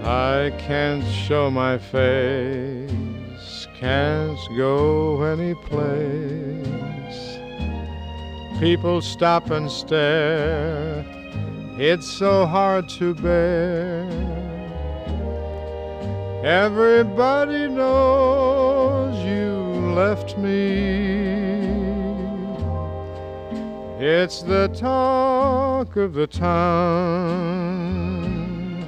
I can't show my face, can't go any place. People stop and stare, it's so hard to bear. Everybody knows you left me. It's the talk of the town.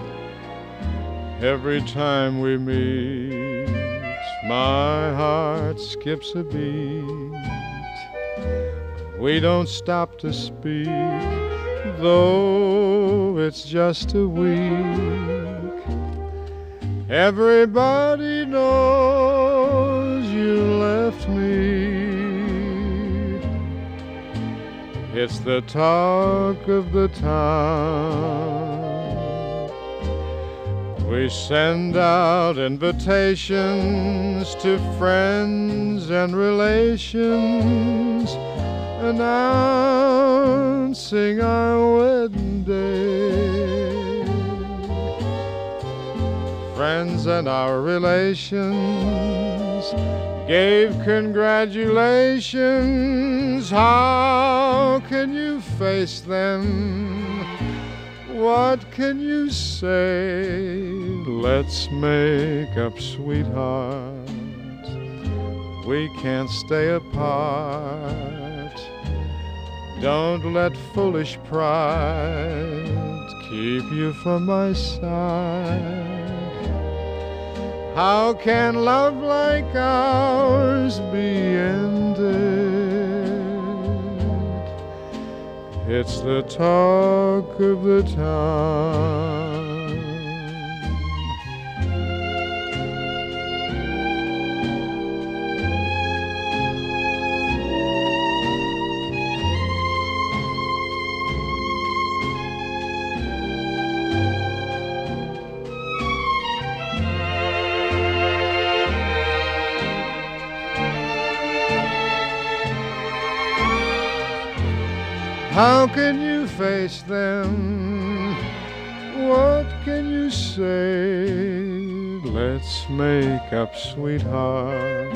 Every time we meet, my heart skips a beat. We don't stop to speak, though it's just a week. Everybody knows you left me. It's the talk of the town. We send out invitations to friends and relations, announcing our wedding day. Friends and our relations gave congratulations. How can you face them? What can you say? Let's make up, sweetheart. We can't stay apart. Don't let foolish pride keep you from my side. How can love like ours be ended? It's the talk of the town. How can you face them? What can you say? Let's make up, sweetheart.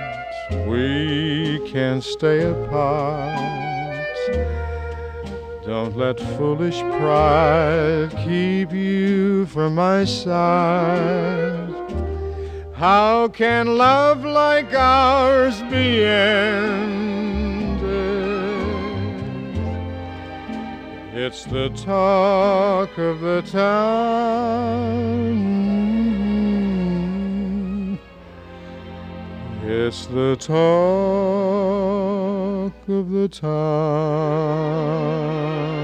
We can't stay apart. Don't let foolish pride keep you from my side. How can love like ours be ended? It's the talk of the town. It's the talk of the town.